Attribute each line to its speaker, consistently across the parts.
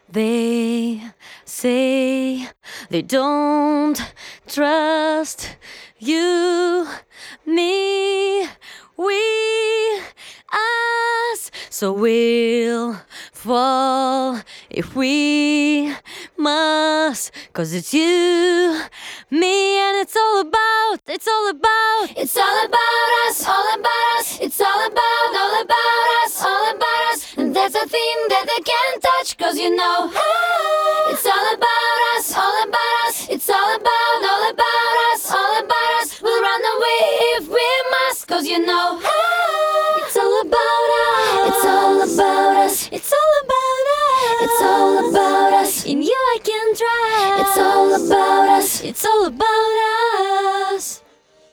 Speaker 1: They say they don't trust you, me, we, us. So we'll fall if we must. 'Cause it's you, me, and it's all about us, all about us, it's all about us, all about us. And there's a thing that they can't touch, 'cause you know it's all about us, it's all about us, all about us. We'll run away if we must, 'cause you know it's all about us, it's all about us, it's all about us, it's all about us. In you I can trust. It's all about us, it's all about us.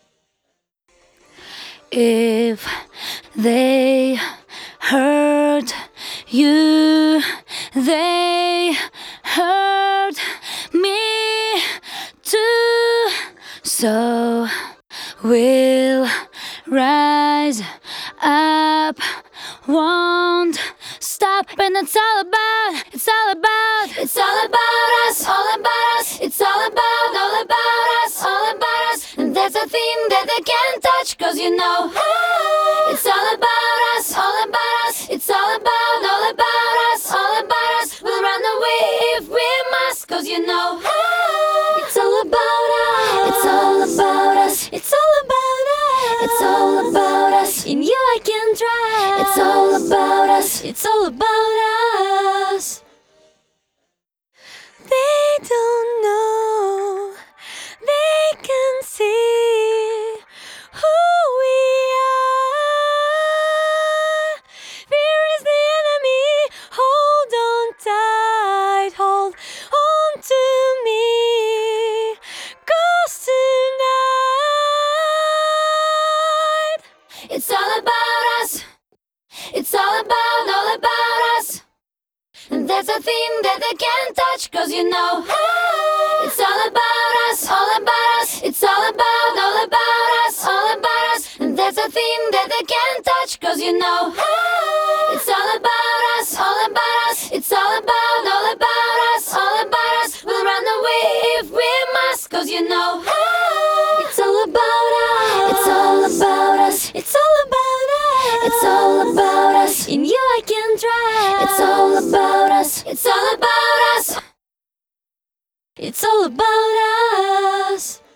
Speaker 1: If they hurt you, they hurt me too. So we'll rise up, won't stop. And it's all about us, it's all about us, it's all about us, it's all about us, all about us. And there's a thing that they can't touch, 'cause you know it's all about us, it's all about us, all about us. We'll run away if we must, 'cause you know it's all about us, it's all about us, it's all about us, it's all about us. In you I can trust. It's all about us, it's all about us. They don't know, they can see who we are. Fear is the enemy. Hold on tight, hold on to me, 'cause tonight it's all about us, it's all about us. And there's a thing that they can't touch, 'cause you know it's all about us, it's all about us, all about us. And there's a thing that they can't touch, 'cause you know it's all about us, it's all about us, all about us. We'll run away if we must, 'cause you know it's all about us, it's all about us, it's all about us, it's all about us. In you I can trust. It's all about us, it's all about us, it's all about us.